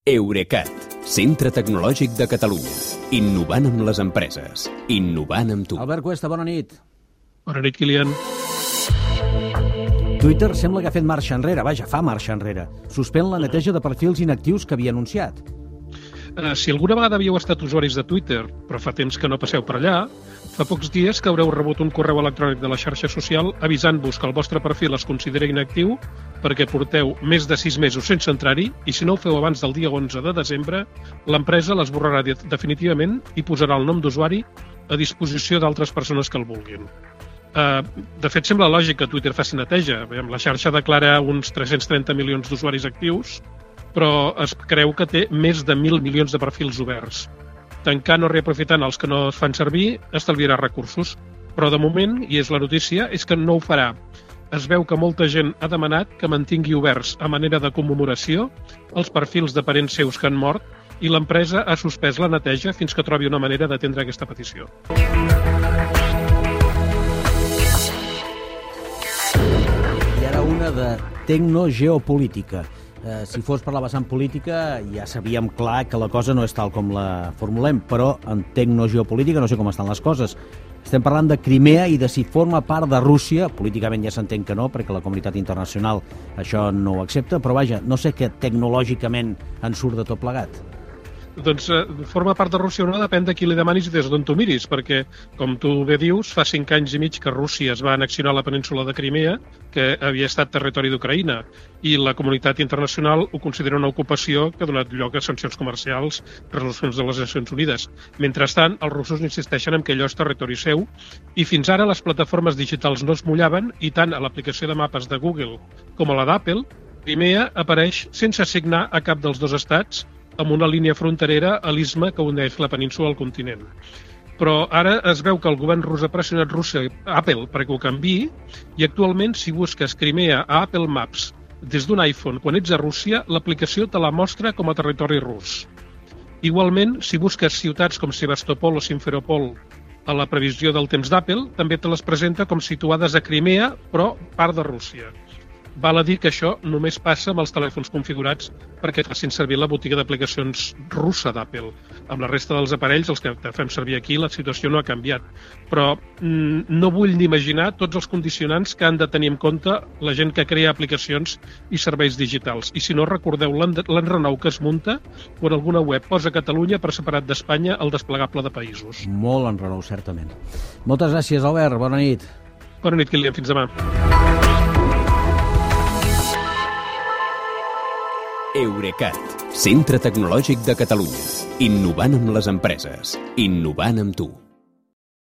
Eurecat, centre tecnològic de Catalunya. Innovant amb les empreses. Innovant amb tu. Albert Cuesta, bona nit. Bona nit, Kilian. Twitter sembla que ha fet marxa enrere, fa marxa enrere. Suspèn la neteja de perfils inactius que havia anunciat. Si alguna vegada havíeu estat usuaris de Twitter, però fa temps que no passeu per allà, fa pocs dies que haureu rebut un correu electrònic de la xarxa social avisant-vos que el vostre perfil es considera inactiu perquè porteu més de 6 mesos sense entrar-hi i si no ho feu abans del dia 11 de desembre, l'empresa l'esborrarà definitivament i posarà el nom d'usuari a disposició d'altres persones que el vulguin. De fet, sembla lògic que Twitter faci neteja. La xarxa declara uns 330 milions d'usuaris actius, però es creu que té més de 1.000 milions de perfils oberts. Tancant o reaprofitant els que no es fan servir estalviarà recursos, però de moment, i és la notícia, és que no ho farà. Es veu que molta gent ha demanat que mantingui oberts a manera de commemoració els perfils de parents seus que han mort i l'empresa ha suspès la neteja fins que trobi una manera d'atendre aquesta petició. I ara una de tecnogeopolítica. Si fos per la vessant política, ja sabíem clar que la cosa no és tal com la formulem, però en tecnogeopolítica no sé com estan les coses. Estem parlant de Crimea i de si forma part de Rússia. Políticament ja s'entén que no, perquè la comunitat internacional això no ho accepta, però vaja, no sé què tecnològicament en surt de tot plegat. Doncs forma part de Rússia o no depèn de qui li demanis i des d'on tu miris, perquè, com tu bé dius, fa 5 anys i mig que Rússia es va annexionar la península de Crimea, que havia estat territori d'Ucraïna, i la comunitat internacional ho considera una ocupació que ha donat lloc a sancions comercials, resolucions de les Nacions Unides. Mentrestant, els russos insisteixen en que allò és territori seu, i fins ara les plataformes digitals no es mullaven, i tant a l'aplicació de mapes de Google com a la d'Apple, Crimea apareix sense assignar a cap dels dos estats amb una línia fronterera a l'istme que uneix la península al continent. Però ara es veu que el govern rus ha pressionat Apple perquè ho canviï i actualment si busques Crimea a Apple Maps des d'un iPhone quan ets a Rússia, l'aplicació te la mostra com a territori rus. Igualment, si busques ciutats com Sebastopol o Simferopol a la previsió del temps d'Apple, també te les presenta com situades a Crimea, però part de Rússia. Val a dir que això només passa amb els telèfons configurats perquè facin servir la botiga d'aplicacions russa d'Apple. Amb la resta dels aparells, els que fem servir aquí, la situació no ha canviat. Però no vull ni imaginar tots els condicionants que han de tenir en compte la gent que crea aplicacions i serveis digitals. I si no, recordeu l'enrenou que es munta quan alguna web posa Catalunya per separat d'Espanya el desplegable de països. Molt enrenou, certament. Moltes gràcies, Albert. Bona nit. Bona nit, Kilian. Fins demà. Eurecat, centre tecnològic de Catalunya. Innovant amb les empreses. Innovant amb tu.